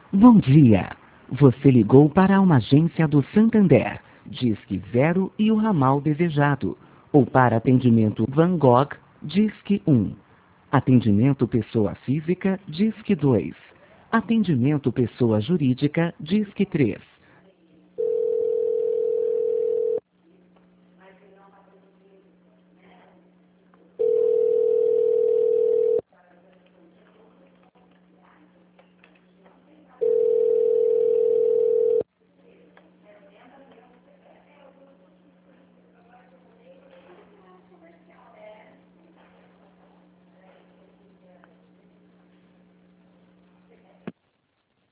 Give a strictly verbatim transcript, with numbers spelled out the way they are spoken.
Bom dia. Você ligou para uma agência do Santander, Disque Zero e o ramal desejado. Ou para atendimento Van Gogh, Disque um. Atendimento pessoa física, Disque dois. Atendimento pessoa jurídica, Disque três.